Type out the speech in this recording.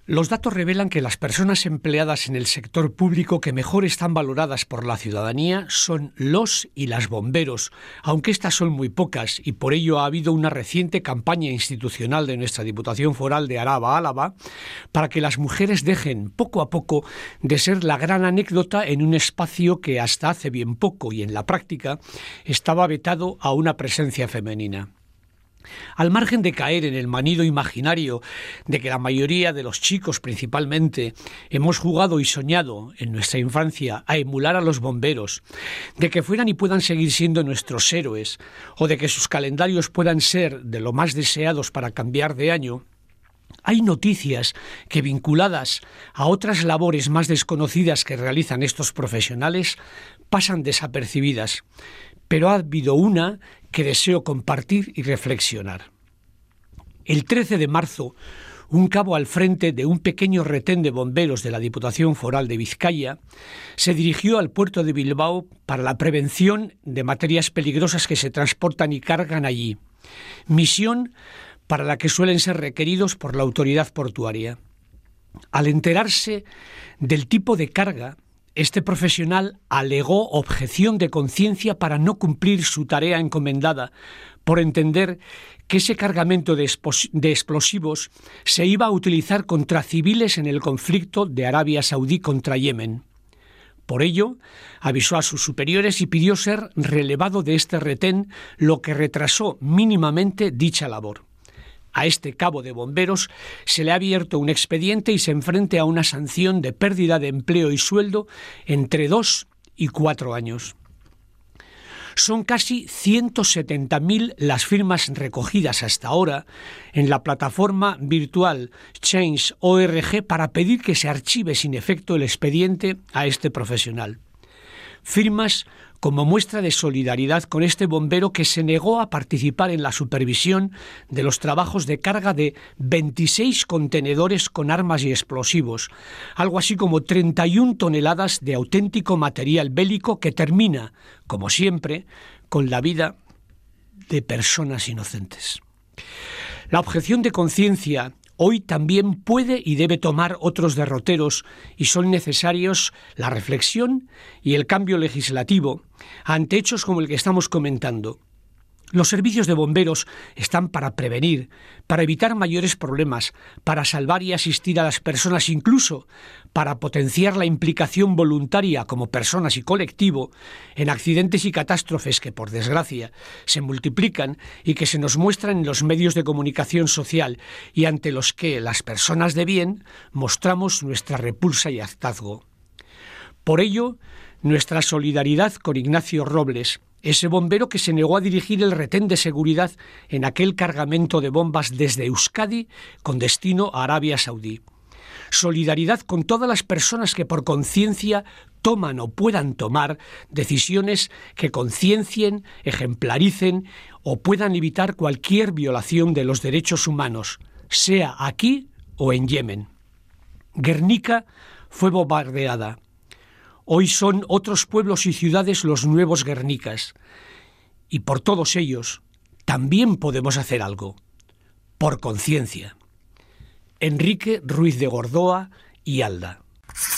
Los datos revelan que las personas empleadas en el sector público que mejor están valoradas por la ciudadanía son los y las bomberos, aunque estas son muy pocas y por ello ha habido una reciente campaña institucional de nuestra Diputación Foral de Álava, para que las mujeres dejen poco a poco de ser la gran anécdota en un espacio que hasta hace bien poco y en la práctica estaba vetado a una presencia femenina. Al margen de caer en el manido imaginario de que la mayoría de los chicos principalmente hemos jugado y soñado en nuestra infancia a emular a los bomberos, de que fueran y puedan seguir siendo nuestros héroes, o de que sus calendarios puedan ser de lo más deseados para cambiar de año, hay noticias que, vinculadas a otras labores más desconocidas que realizan estos profesionales, pasan desapercibidas, pero ha habido una que deseo compartir y reflexionar. El 13 de marzo, un cabo al frente de un pequeño retén de bomberos de la Diputación Foral de Vizcaya se dirigió al puerto de Bilbao para la prevención de materias peligrosas que se transportan y cargan allí, misión para la que suelen ser requeridos por la autoridad portuaria. Al enterarse del tipo de carga, este profesional alegó objeción de conciencia para no cumplir su tarea encomendada, por entender que ese cargamento de explosivos se iba a utilizar contra civiles en el conflicto de Arabia Saudí contra Yemen. Por ello, avisó a sus superiores y pidió ser relevado de este retén, lo que retrasó mínimamente dicha labor. A este cabo de bomberos se le ha abierto un expediente y se enfrenta a una sanción de pérdida de empleo y sueldo entre 2 y 4 años. Son casi 170.000 las firmas recogidas hasta ahora en la plataforma virtual Change.org para pedir que se archive sin efecto el expediente a este profesional. Firmas como muestra de solidaridad con este bombero que se negó a participar en la supervisión de los trabajos de carga de 26 contenedores con armas y explosivos, algo así como 31 toneladas de auténtico material bélico que termina, como siempre, con la vida de personas inocentes. La objeción de conciencia hoy también puede y debe tomar otros derroteros y son necesarios la reflexión y el cambio legislativo ante hechos como el que estamos comentando. Los servicios de bomberos están para prevenir, para evitar mayores problemas, para salvar y asistir a las personas, incluso para potenciar la implicación voluntaria como personas y colectivo en accidentes y catástrofes que, por desgracia, se multiplican y que se nos muestran en los medios de comunicación social y ante los que las personas de bien mostramos nuestra repulsa y hartazgo. Por ello, nuestra solidaridad con Ignacio Robles, ese bombero que se negó a dirigir el retén de seguridad en aquel cargamento de bombas desde Euskadi con destino a Arabia Saudí. Solidaridad con todas las personas que por conciencia toman o puedan tomar decisiones que conciencien, ejemplaricen o puedan evitar cualquier violación de los derechos humanos, sea aquí o en Yemen. Guernica fue bombardeada. Hoy son otros pueblos y ciudades los nuevos Guernicas. Y por todos ellos también podemos hacer algo. Por conciencia. Enrique Ruiz de Gordoa y Alda.